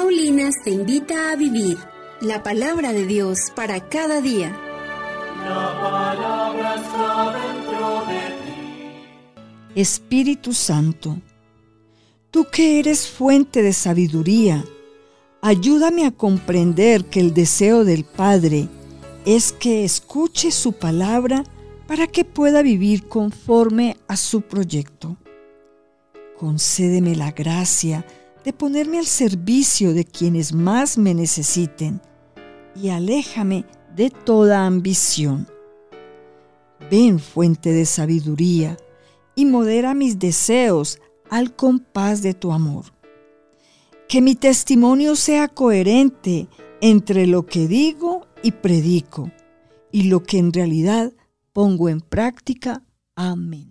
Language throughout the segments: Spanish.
Paulinas te invita a vivir la palabra de Dios para cada día. La palabra está dentro de ti. Espíritu Santo, tú que eres fuente de sabiduría, ayúdame a comprender que el deseo del Padre es que escuche su palabra para que pueda vivir conforme a su proyecto. Concédeme la gracia de ponerme al servicio de quienes más me necesiten y aléjame de toda ambición. Ven, fuente de sabiduría, y modera mis deseos al compás de tu amor. Que mi testimonio sea coherente entre lo que digo y predico y lo que en realidad pongo en práctica. Amén.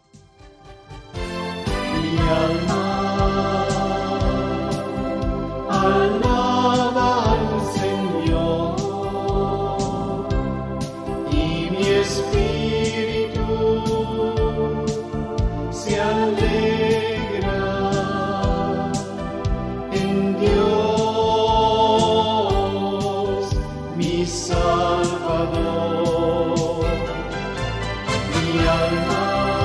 Mi alma alaba al Señor y mi espíritu se alegra en Dios, mi Salvador. Mi alma.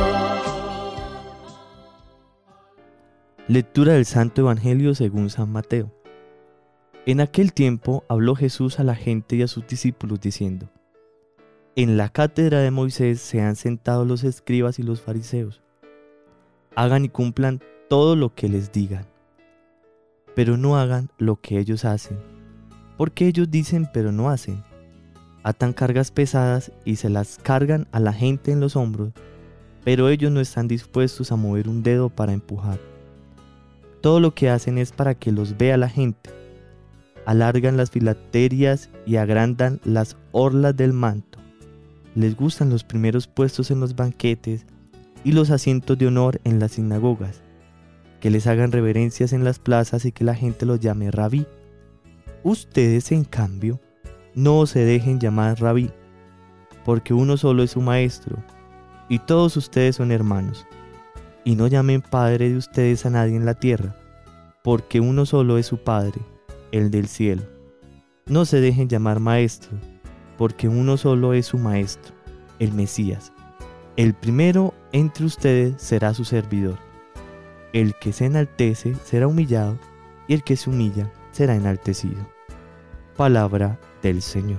Lectura del Santo Evangelio según San Mateo. En aquel tiempo habló Jesús a la gente y a sus discípulos diciendo: En la cátedra de Moisés se han sentado los escribas y los fariseos. Hagan y cumplan todo lo que les digan, pero no hagan lo que ellos hacen, porque ellos dicen pero no hacen. Atan cargas pesadas y se las cargan a la gente en los hombros, pero ellos no están dispuestos a mover un dedo para empujar. Todo lo que hacen es para que los vea la gente. Alargan las filacterias y agrandan las orlas del manto. Les gustan los primeros puestos en los banquetes y los asientos de honor en las sinagogas, que les hagan reverencias en las plazas y que la gente los llame rabí. Ustedes, en cambio, no se dejen llamar rabí, porque uno solo es su maestro, y todos ustedes son hermanos. Y no llamen padre de ustedes a nadie en la tierra, porque uno solo es su Padre, el del cielo. No se dejen llamar maestros, porque uno solo es su maestro, el Mesías. El primero entre ustedes será su servidor. El que se enaltece será humillado, y el que se humilla será enaltecido. Palabra del Señor.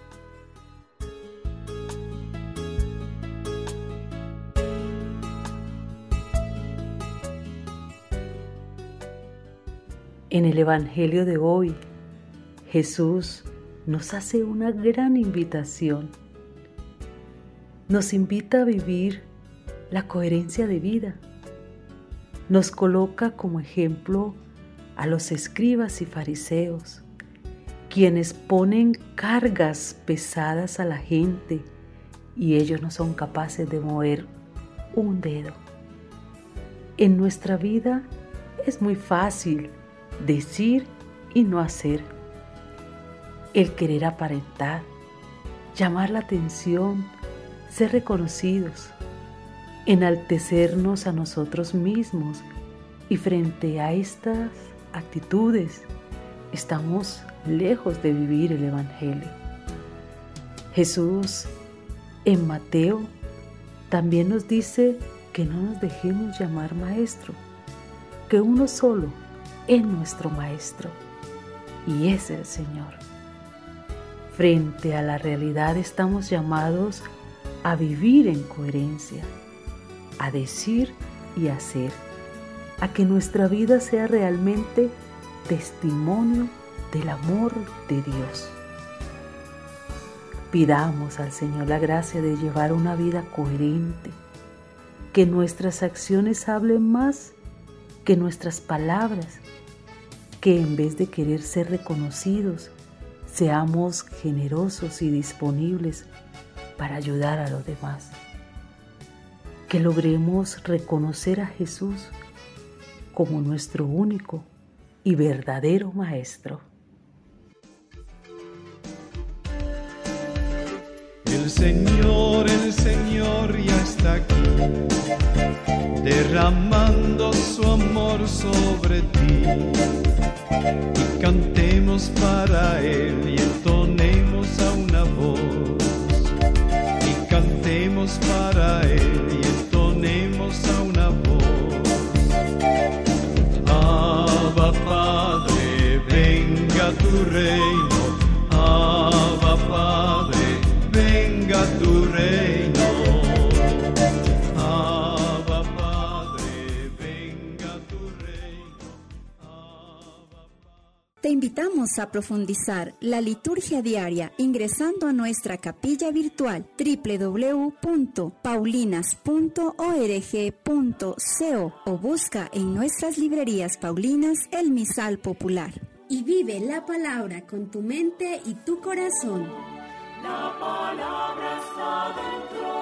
En el Evangelio de hoy, Jesús nos hace una gran invitación. Nos invita a vivir la coherencia de vida. Nos coloca como ejemplo a los escribas y fariseos, quienes ponen cargas pesadas a la gente y ellos no son capaces de mover un dedo. En nuestra vida es muy fácil decir y no hacer. El querer aparentar, llamar la atención, ser reconocidos, enaltecernos a nosotros mismos, y frente a estas actitudes estamos lejos de vivir el Evangelio. Jesús en Mateo también nos dice que no nos dejemos llamar maestro, que uno solo es nuestro maestro y es el Señor. Frente a la realidad estamos llamados a vivir en coherencia, a decir y hacer, a que nuestra vida sea realmente testimonio del amor de Dios. Pidamos al Señor la gracia de llevar una vida coherente, que nuestras acciones hablen más que nuestras palabras, que en vez de querer ser reconocidos, seamos generosos y disponibles para ayudar a los demás. Que logremos reconocer a Jesús como nuestro único y verdadero Maestro. El Señor ya está está aquí, derramando su amor sobre ti. Y cantemos para Él y entonemos a una voz. Y cantemos para Él y entonemos a una voz. Abba Padre, venga tu reino. Abba Padre, venga tu reino. Abba Padre, venga tu reino. Abba Padre. Te invitamos a profundizar la liturgia diaria ingresando a nuestra capilla virtual www.paulinas.org.co o busca en nuestras librerías paulinas el Misal Popular. Y vive la palabra con tu mente y tu corazón. La palabra está dentro